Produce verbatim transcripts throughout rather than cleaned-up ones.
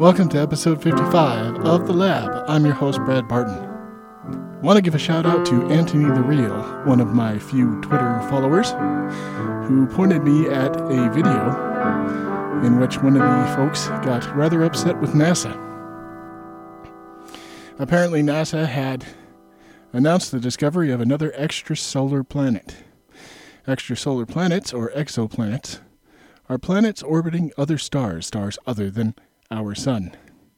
Welcome to episode fifty-five of The Lab. I'm your host, Brad Barton. Want to give a shout out to Anthony the Real, one of my few Twitter followers, who pointed me at a video in which one of the folks got rather upset with NASA. Apparently NASA had announced the discovery of another extrasolar planet. Extrasolar planets, or exoplanets, are planets orbiting other stars, stars other than our sun.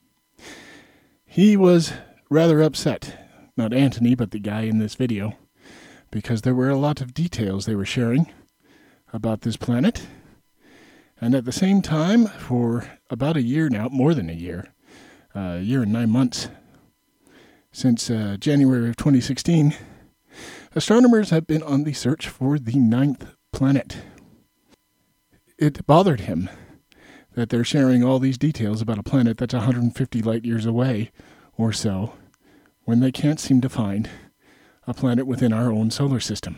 He was rather upset, not Anthony, but the guy in this video, because there were a lot of details they were sharing about this planet. And at the same time, for about a year now, more than a year, uh, a year and nine months, since uh, January of twenty sixteen, astronomers have been on the search for the ninth planet. It bothered him that they're sharing all these details about a planet that's one hundred fifty light years away or so, when they can't seem to find a planet within our own solar system.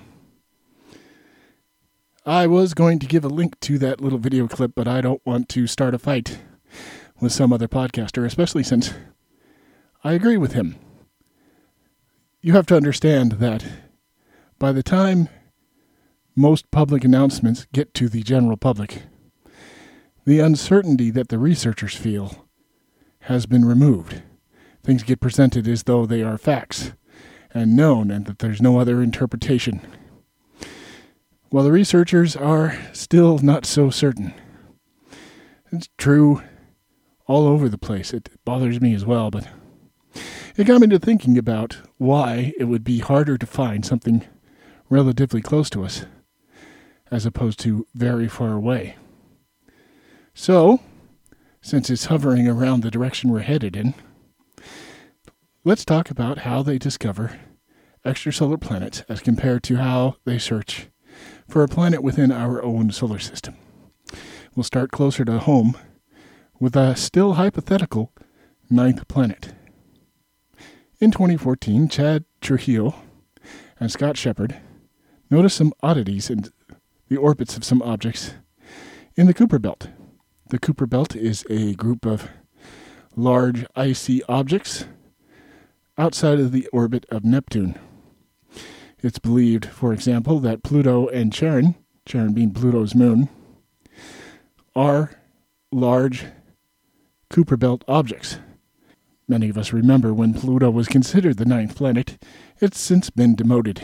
I was going to give a link to that little video clip, but I don't want to start a fight with some other podcaster, especially since I agree with him. You have to understand that by the time most public announcements get to the general public, the uncertainty that the researchers feel has been removed. Things get presented as though they are facts and known, and that there's no other interpretation. Well, the researchers are still not so certain. It's true all over the place. It bothers me as well, but it got me to thinking about why it would be harder to find something relatively close to us as opposed to very far away. So, since it's hovering around the direction we're headed in, let's talk about how they discover extrasolar planets as compared to how they search for a planet within our own solar system. We'll start closer to home with a still hypothetical ninth planet. In twenty fourteen, Chad Trujillo and Scott Shepard noticed some oddities in the orbits of some objects in the Kuiper Belt. The Kuiper Belt is a group of large icy objects outside of the orbit of Neptune. It's believed, for example, that Pluto and Charon, Charon being Pluto's moon, are large Kuiper Belt objects. Many of us remember when Pluto was considered the ninth planet. It's since been demoted.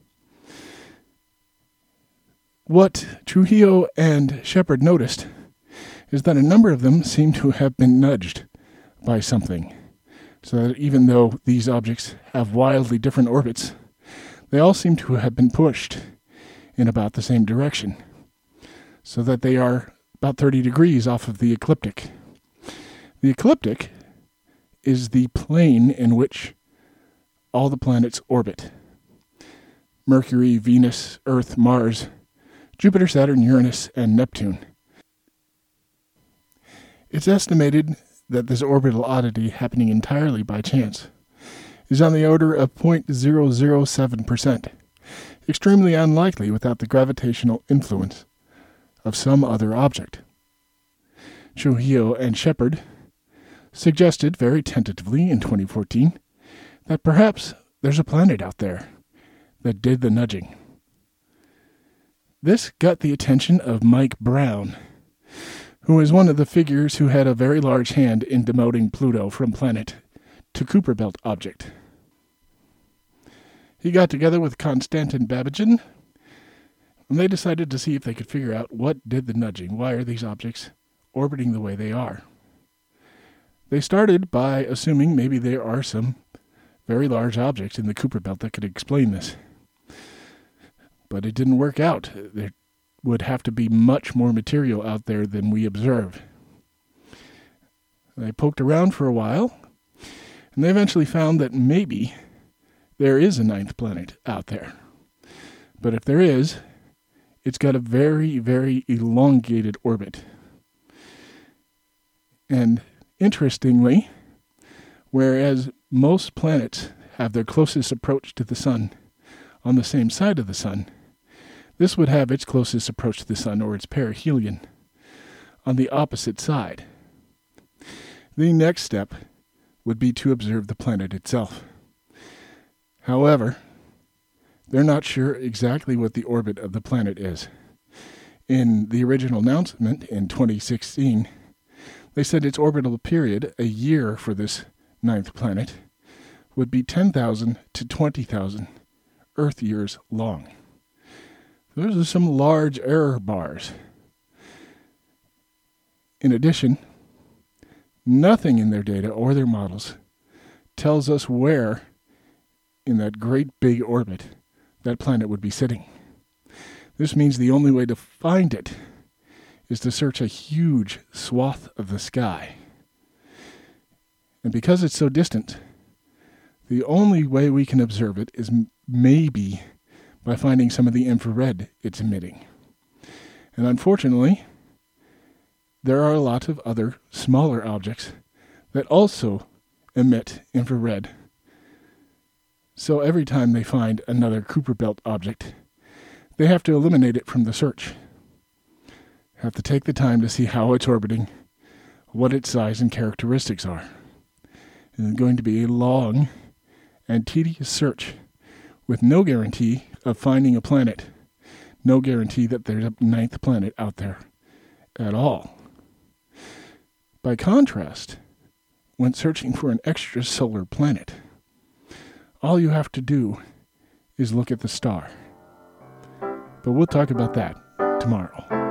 What Trujillo and Shepard noticed is that a number of them seem to have been nudged by something, so that even though these objects have wildly different orbits, they all seem to have been pushed in about the same direction, so that they are about thirty degrees off of the ecliptic. The ecliptic is the plane in which all the planets orbit. Mercury, Venus, Earth, Mars, Jupiter, Saturn, Uranus, and Neptune. It's estimated that this orbital oddity, happening entirely by chance, is on the order of zero point zero zero seven percent, extremely unlikely without the gravitational influence of some other object. Trujillo and Shepard suggested very tentatively in twenty fourteen that perhaps there's a planet out there that did the nudging. This got the attention of Mike Brown, who is one of the figures who had a very large hand in demoting Pluto from planet to Kuiper Belt object. He got together with Konstantin Babygin, and they decided to see if they could figure out what did the nudging. Why are these objects orbiting the way they are? They started by assuming maybe there are some very large objects in the Kuiper Belt that could explain this. But it didn't work out. There would have to be much more material out there than we observed. They poked around for a while, and they eventually found that maybe there is a ninth planet out there. But if there is, it's got a very, very elongated orbit. And interestingly, whereas most planets have their closest approach to the sun on the same side of the sun, this would have its closest approach to the sun, or its perihelion, on the opposite side. The next step would be to observe the planet itself. However, they're not sure exactly what the orbit of the planet is. In the original announcement in twenty sixteen, they said its orbital period, a year for this ninth planet, would be ten thousand to twenty thousand Earth years long. Those are some large error bars. In addition, nothing in their data or their models tells us where in that great big orbit that planet would be sitting. This means the only way to find it is to search a huge swath of the sky. And because it's so distant, the only way we can observe it is m- maybe by finding some of the infrared it's emitting. And unfortunately, there are a lot of other smaller objects that also emit infrared. So every time they find another Kuiper Belt object, they have to eliminate it from the search. Have to take the time to see how it's orbiting, what its size and characteristics are. And it's going to be a long and tedious search with no guarantee of finding a planet. No guarantee that there's a ninth planet out there at all. By contrast, when searching for an extrasolar planet, all you have to do is look at the star. But we'll talk about that tomorrow.